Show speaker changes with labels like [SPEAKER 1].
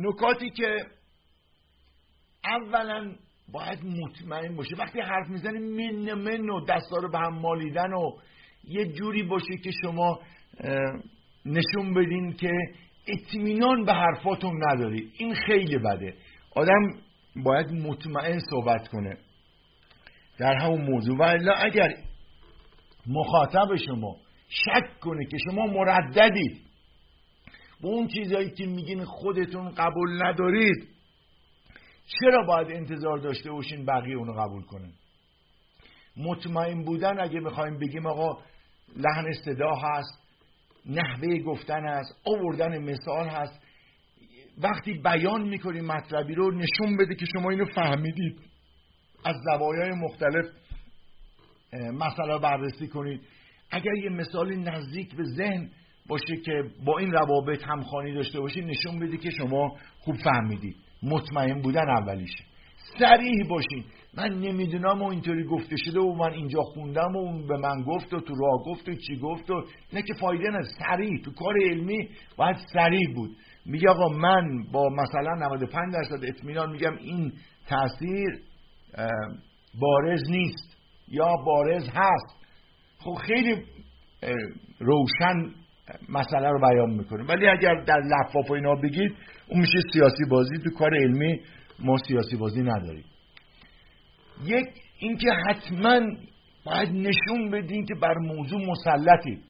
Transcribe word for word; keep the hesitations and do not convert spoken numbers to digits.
[SPEAKER 1] نکاتی که اولا باید مطمئن باشه وقتی حرف میزنی من من و دستا رو به هم مالیدن و یه جوری باشه که شما نشون بدین که اطمینان به حرفاتون نداری. این خیلی بده. آدم باید مطمئن صحبت کنه در همون موضوع، و الا اگر مخاطب شما شک کنه که شما مرددید با اون چیزایی که میگین خودتون قبول ندارید، چرا باید انتظار داشته باشین بقیه اونو قبول کنن؟ مطمئن بودن اگه میخوایم بگیم آقا لحن صدا هست، نحوه گفتن هست، آوردن مثال هست، وقتی بیان میکنیم مطلبی رو نشون بده که شما اینو فهمیدید، از زوایای مختلف مسئله بررسی کنید. اگر یه مثالی نزدیک به ذهن باشه که با این روابط همخوانی داشته باشید، نشون بده که شما خوب فهمیدید. مطمئن بودن اولیشه. صریح باشین. من نمیدونم و اینطوری گفته شده و من اینجا خوندم و اون به من گفت و تو راه گفت و چی گفت و نه که فایده نداره. صریح تو کار علمی باید صریح بود. میگه آقا من با مثلا نود و پنج درصد اطمینان میگم این تأثیر بارز نیست یا بارز هست. خب خیلی روشن مسئله رو بیان میکنه. ولی اگر در لفاف و اینا بگید اون میشه سیاسی بازی. تو کار علمی ما سیاسی بازی نداریم. یک اینکه حتما باید نشون بدین که بر موضوع مسلطید.